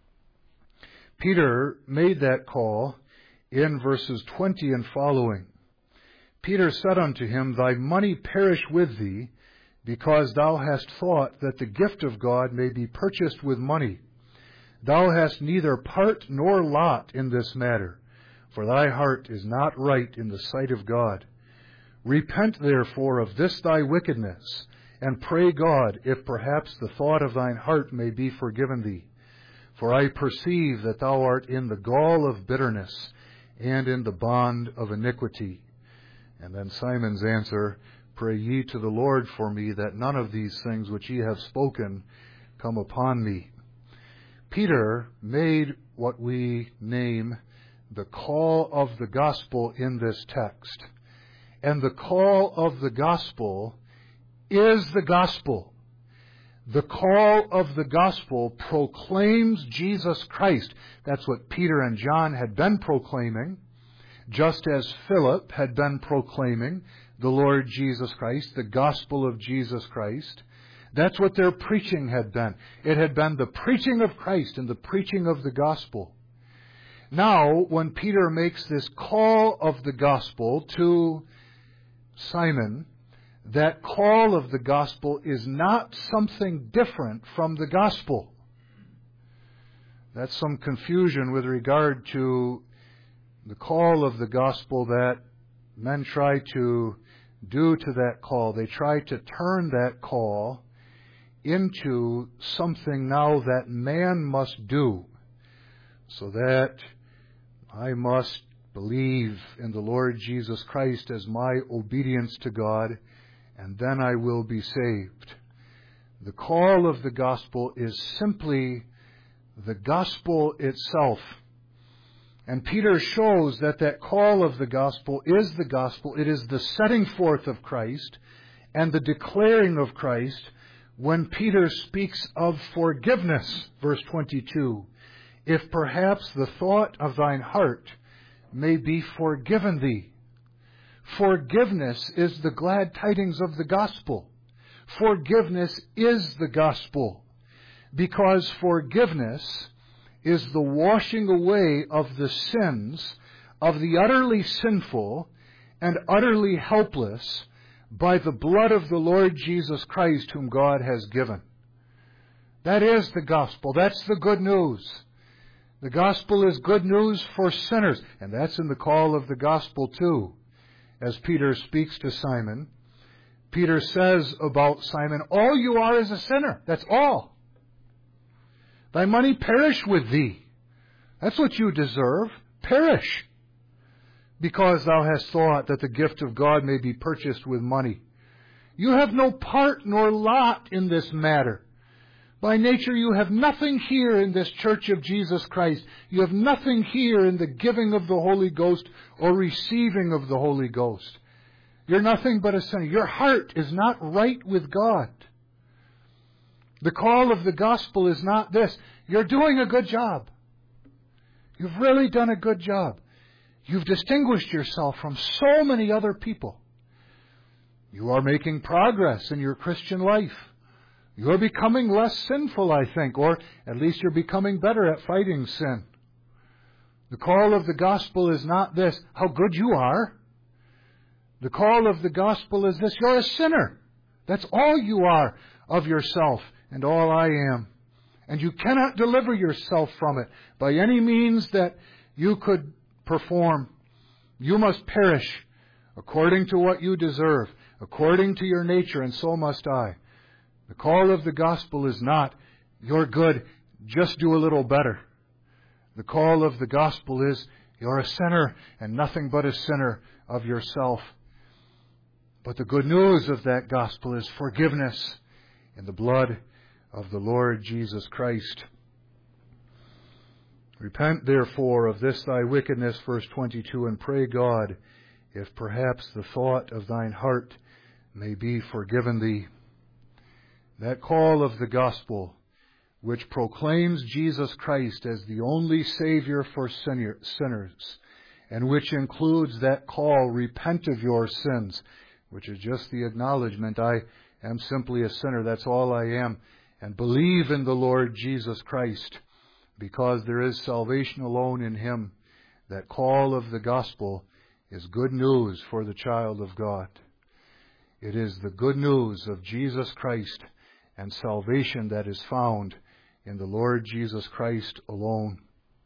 Peter made that call in verses twenty and following. Peter said unto him, Thy money perish with thee, because thou hast thought that the gift of God may be purchased with money. Thou hast neither part nor lot in this matter, for thy heart is not right in the sight of God. Repent therefore of this thy wickedness, and pray God, if perhaps the thought of thine heart may be forgiven thee. For I perceive that thou art in the gall of bitterness, and in the bond of iniquity. And then Simon's answer, Pray ye to the Lord for me, that none of these things which ye have spoken come upon me. Peter made what we name the call of the gospel in this text. And the call of the gospel is the gospel. The call of the gospel proclaims Jesus Christ. That's what Peter and John had been proclaiming, just as Philip had been proclaiming the Lord Jesus Christ, the gospel of Jesus Christ. That's what their preaching had been. It had been the preaching of Christ and the preaching of the gospel. Now, when Peter makes this call of the gospel to Simon, that call of the gospel is not something different from the gospel. That's some confusion with regard to the call of the gospel that men try to do to that call. They try to turn that call into something now that man must do, so that I must believe in the Lord Jesus Christ as my obedience to God, and then I will be saved. The call of the gospel is simply the gospel itself. And Peter shows that that call of the gospel is the gospel. It is the setting forth of Christ and the declaring of Christ when Peter speaks of forgiveness, verse twenty-two. If perhaps the thought of thine heart may be forgiven thee. Forgiveness is the glad tidings of the gospel. Forgiveness is the gospel, because forgiveness is the washing away of the sins of the utterly sinful and utterly helpless by the blood of the Lord Jesus Christ, whom God has given. That is the gospel. That's the good news. The gospel is good news for sinners, and that's in the call of the gospel too. As Peter speaks to Simon, Peter says about Simon, all you are is a sinner. That's all. Thy money perish with thee. That's what you deserve. Perish. because thou hast thought that the gift of God may be purchased with money. You have no part nor lot in this matter. By nature you have nothing here in this church of Jesus Christ. You have nothing here in the giving of the Holy Ghost or receiving of the Holy Ghost. You're nothing but a sinner. Your heart is not right with God. The call of the gospel is not this. You're doing a good job. You've really done a good job. You've distinguished yourself from so many other people. You are making progress in your Christian life. You're becoming less sinful, I think, or at least you're becoming better at fighting sin. The call of the gospel is not this, how good you are. The call of the gospel is this, you're a sinner. That's all you are of yourself and all I am. And you cannot deliver yourself from it by any means that you could perform. You must perish according to what you deserve, according to your nature, and so must I. The call of the gospel is not, you're good, just do a little better. The call of the gospel is, you're a sinner and nothing but a sinner of yourself. But the good news of that gospel is forgiveness in the blood of the Lord Jesus Christ. Repent therefore of this thy wickedness, verse twenty-two, and pray God, if perhaps the thought of thine heart may be forgiven thee. That call of the gospel, which proclaims Jesus Christ as the only Savior for sinners, and which includes that call, repent of your sins, which is just the acknowledgement, I am simply a sinner, that's all I am, and believe in the Lord Jesus Christ, because there is salvation alone in Him. That call of the gospel is good news for the child of God. It is the good news of Jesus Christ and salvation that is found in the Lord Jesus Christ alone.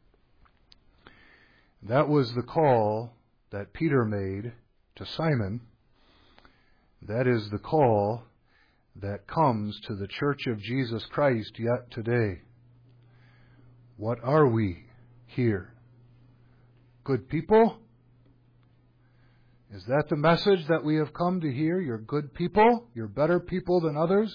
That was the call that Peter made to Simon. That is the call that comes to the Church of Jesus Christ yet today. What are we here? Good people? Is that the message that we have come to hear? You're good people? You're better people than others?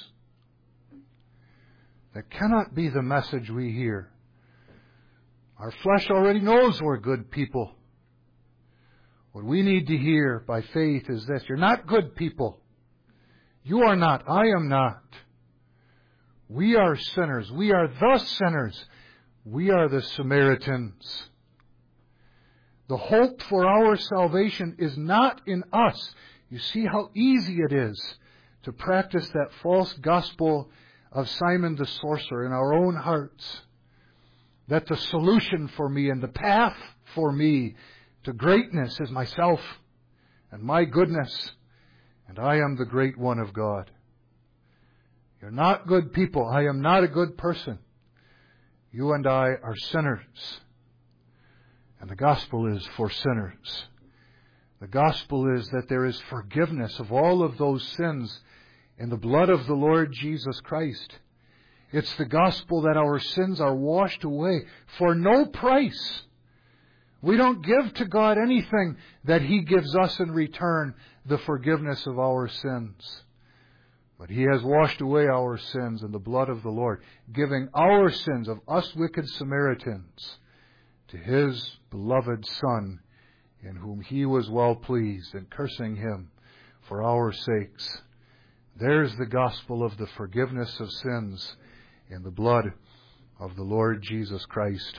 That cannot be the message we hear. Our flesh already knows we're good people. What we need to hear by faith is this. You're not good people. You are not. I am not. We are sinners. We are the sinners. We are the Samaritans. The hope for our salvation is not in us. You see how easy it is to practice that false gospel of Simon the sorcerer in our own hearts. That the solution for me and the path for me to greatness is myself and my goodness, and I am the great one of God. You're not good people. I am not a good person. You and I are sinners. And the gospel is for sinners. The gospel is that there is forgiveness of all of those sins in the blood of the Lord Jesus Christ. It's the gospel that our sins are washed away for no price. We don't give to God anything that He gives us in return, the forgiveness of our sins. But He has washed away our sins in the blood of the Lord, giving our sins of us wicked Samaritans to His beloved Son, in whom He was well pleased, and cursing Him for our sakes. There's the gospel of the forgiveness of sins in the blood of the Lord Jesus Christ.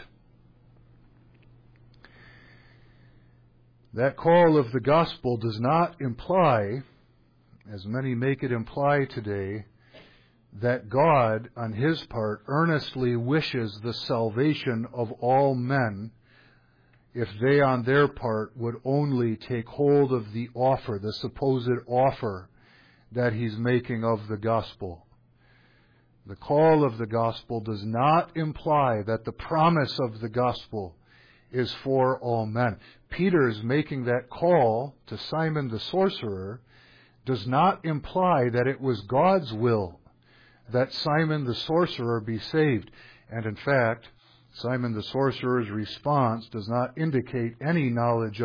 That call of the gospel does not imply, as many make it imply today, that God, on His part, earnestly wishes the salvation of all men if they, on their part, would only take hold of the offer, the supposed offer that He's making of the gospel. The call of the gospel does not imply that the promise of the gospel is for all men. Peter's making that call to Simon the sorcerer does not imply that it was God's will that Simon the sorcerer be saved. And in fact, Simon the sorcerer's response does not indicate any knowledge of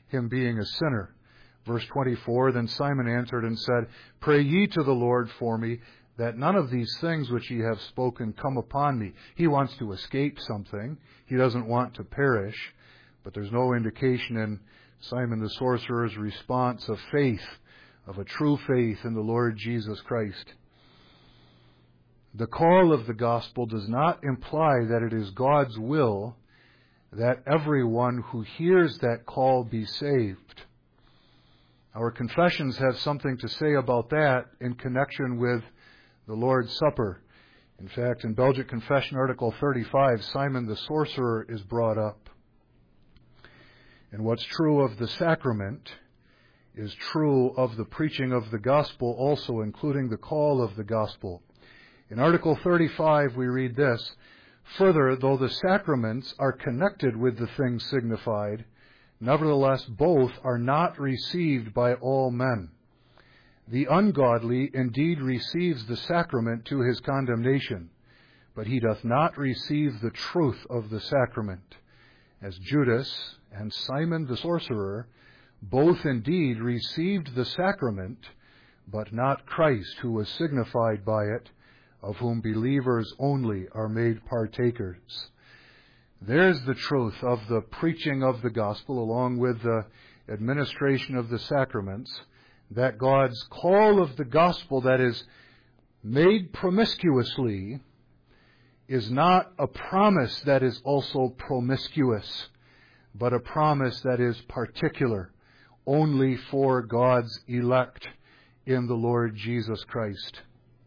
him being a sinner. Verse twenty-four, then Simon answered and said, Pray ye to the Lord for me, that none of these things which ye have spoken come upon me. He wants to escape something. He doesn't want to perish. But there's no indication in Simon the sorcerer's response of faith, of a true faith in the Lord Jesus Christ. The call of the gospel does not imply that it is God's will that everyone who hears that call be saved. Our confessions have something to say about that in connection with the Lord's Supper. In fact, in Belgic Confession Article thirty-five, Simon the sorcerer is brought up. And what's true of the sacrament is true of the preaching of the gospel also, including the call of the gospel. In Article thirty-five, we read this, Further, though the sacraments are connected with the things signified, nevertheless both are not received by all men. The ungodly indeed receives the sacrament to his condemnation, but he doth not receive the truth of the sacrament. As Judas and Simon the sorcerer both indeed received the sacrament, but not Christ, who was signified by it, of whom believers only are made partakers. There's the truth of the preaching of the gospel, along with the administration of the sacraments, that God's call of the gospel that is made promiscuously is not a promise that is also promiscuous, but a promise that is particular, only for God's elect in the Lord Jesus Christ.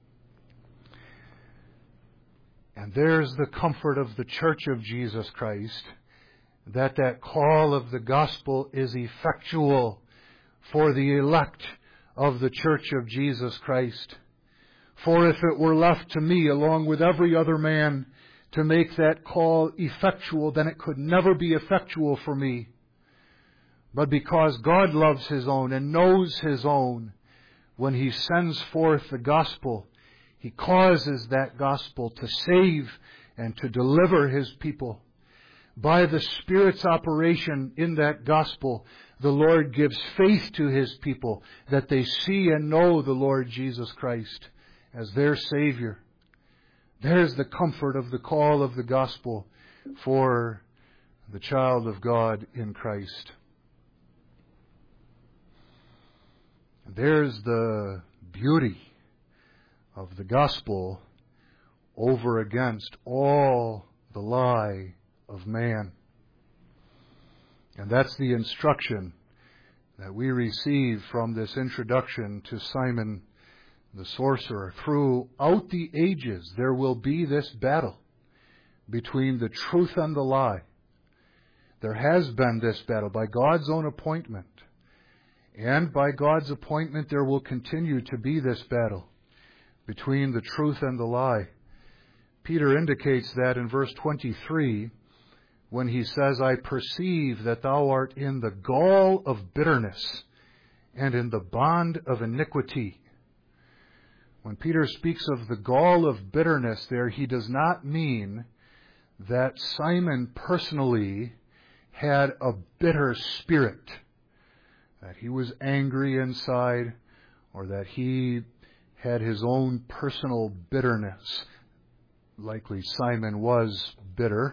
And there's the comfort of the Church of Jesus Christ, that that call of the gospel is effectual for the elect of the Church of Jesus Christ. For if it were left to me, along with every other man, to make that call effectual, then it could never be effectual for me. But because God loves His own and knows His own, when He sends forth the gospel, He causes that gospel to save and to deliver His people. By the Spirit's operation in that gospel, the Lord gives faith to His people that they see and know the Lord Jesus Christ as their Savior. There's the comfort of the call of the gospel for the child of God in Christ. There's the beauty of the gospel over against all the lie of man. And that's the instruction that we receive from this introduction to Simon the sorcerer. Throughout the ages, there will be this battle between the truth and the lie. There has been this battle by God's own appointment. And by God's appointment, there will continue to be this battle between the truth and the lie. Peter indicates that in verse twenty-three, when he says, I perceive that thou art in the gall of bitterness and in the bond of iniquity. When Peter speaks of the gall of bitterness there, he does not mean that Simon personally had a bitter spirit, that he was angry inside, or that he had his own personal bitterness. Likely Simon was bitter,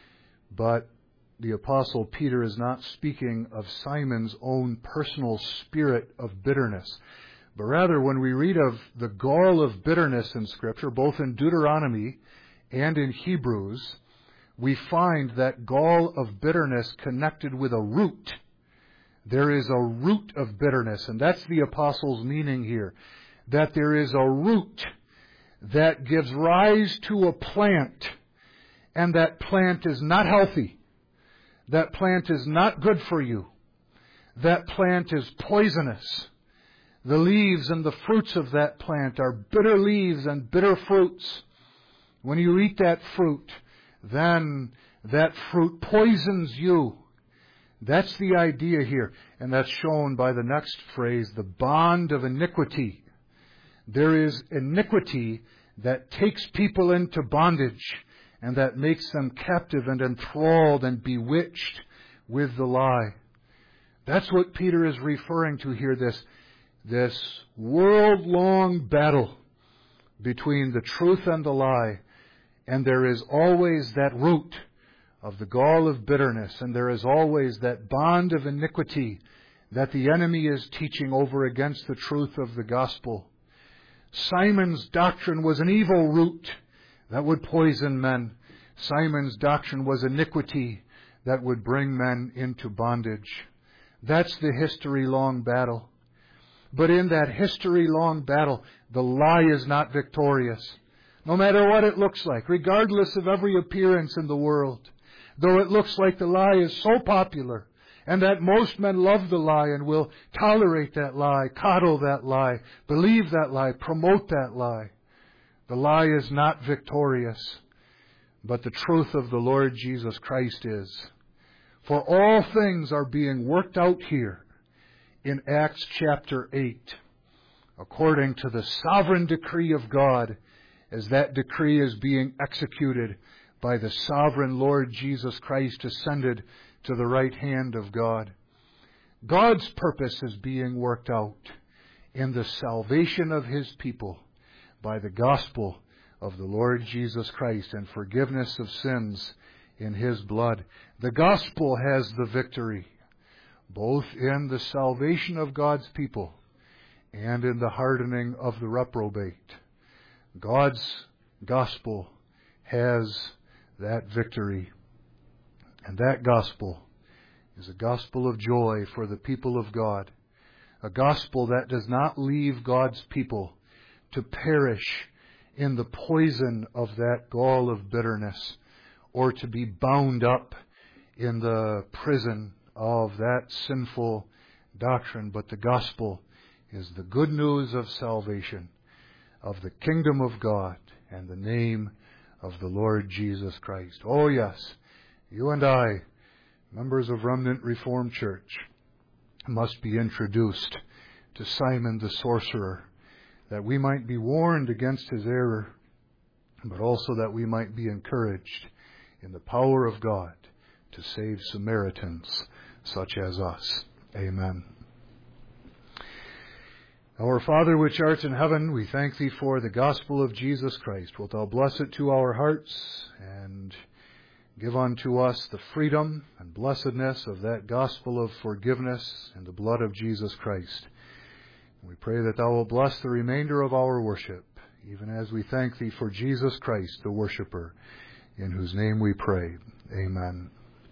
but the Apostle Peter is not speaking of Simon's own personal spirit of bitterness. But rather, when we read of the gall of bitterness in Scripture, both in Deuteronomy and in Hebrews, we find that gall of bitterness connected with a root. There is a root of bitterness, and that's the Apostle's meaning here. That there is a root that gives rise to a plant, and that plant is not healthy. That plant is not good for you. That plant is poisonous. The leaves and the fruits of that plant are bitter leaves and bitter fruits. When you eat that fruit, then that fruit poisons you. That's the idea here, and that's shown by the next phrase, the bond of iniquity. There is iniquity that takes people into bondage and that makes them captive and enthralled and bewitched with the lie. That's what Peter is referring to here, this, this world-long battle between the truth and the lie. And there is always that root of the gall of bitterness, and there is always that bond of iniquity that the enemy is teaching over against the truth of the gospel. Simon's doctrine was an evil root that would poison men. Simon's doctrine was iniquity that would bring men into bondage. That's the history-long battle. But in that history-long battle, the lie is not victorious. No matter what it looks like, regardless of every appearance in the world. Though it looks like the lie is so popular, and that most men love the lie and will tolerate that lie, coddle that lie, believe that lie, promote that lie. The lie is not victorious, but the truth of the Lord Jesus Christ is. For all things are being worked out here in Acts chapter eight, according to the sovereign decree of God, as that decree is being executed by the sovereign Lord Jesus Christ ascended to the right hand of God. God's purpose is being worked out in the salvation of His people by the gospel of the Lord Jesus Christ and forgiveness of sins in His blood. The gospel has the victory, both in the salvation of God's people and in the hardening of the reprobate. God's gospel has that victory. And that gospel is a gospel of joy for the people of God. A gospel that does not leave God's people to perish in the poison of that gall of bitterness, or to be bound up in the prison of that sinful doctrine. But the gospel is the good news of salvation, of the kingdom of God, and the name of the Lord Jesus Christ. Oh yes, you and I, members of Remnant Reformed Church, must be introduced to Simon the sorcerer, that we might be warned against his error, but also that we might be encouraged in the power of God to save Samaritans such as us. Amen. Our Father which art in heaven, we thank Thee for the gospel of Jesus Christ. Wilt Thou bless it to our hearts and give unto us the freedom and blessedness of that gospel of forgiveness in the blood of Jesus Christ. We pray that Thou will bless the remainder of our worship, even as we thank Thee for Jesus Christ, the worshipper, in whose name we pray. Amen.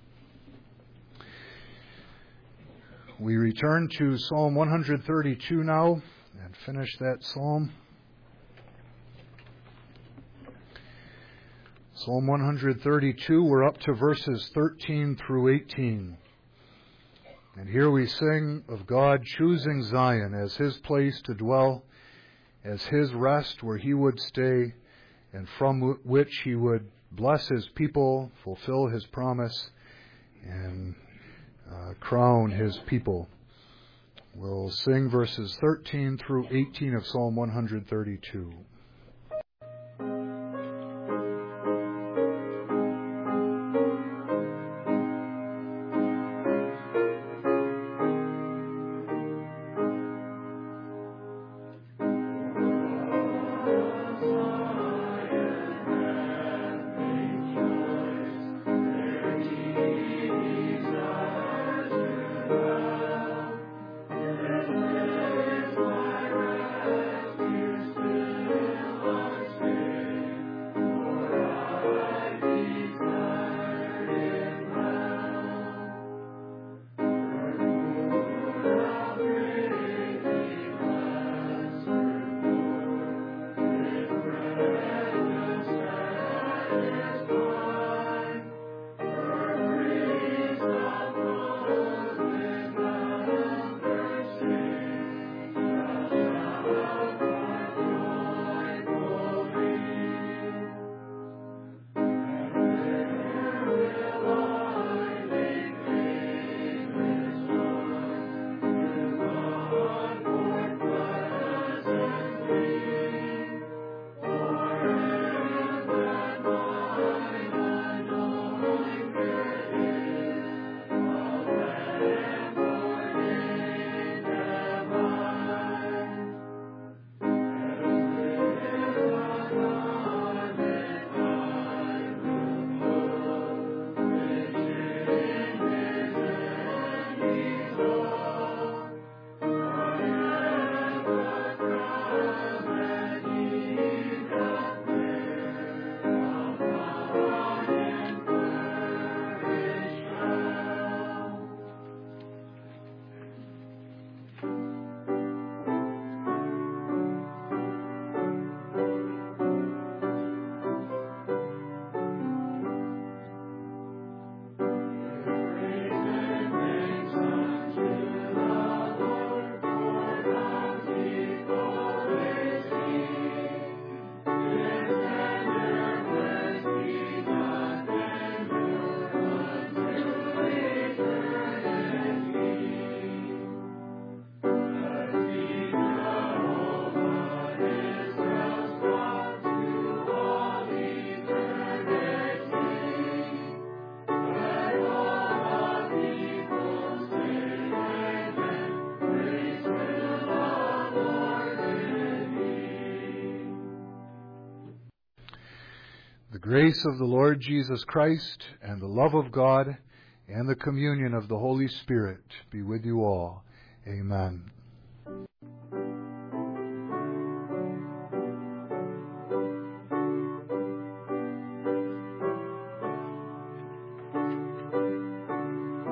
We return to Psalm one thirty-two now and finish that psalm. Psalm one thirty-two, we're up to verses thirteen through eighteen. And here we sing of God choosing Zion as His place to dwell, as His rest where He would stay, and from which He would bless His people, fulfill His promise, and uh, crown His people. We'll sing verses thirteen through eighteen of Psalm one thirty-two. Thank you. The grace of the Lord Jesus Christ and the love of God and the communion of the Holy Spirit be with you all. Amen.